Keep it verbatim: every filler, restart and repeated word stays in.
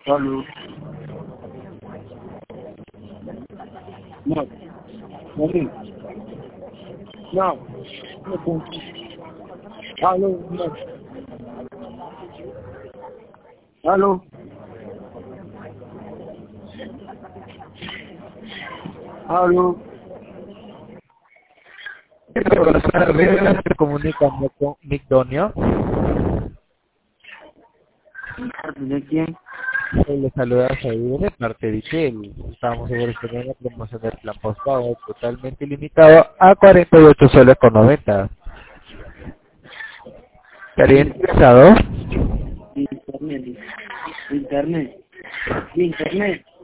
Aló. No. No. No. No. Aló. No. Aló. Aló. Buenas tardes, se comunicando con Migdonia. ¿De quién? Le saluda a Saúl de parte de Shell. Estamos ofreciendo una promoción del plan postpago totalmente limitado a cuarenta y ocho soles con noventa. ¿Estaría interesado? Internet. Internet. Internet.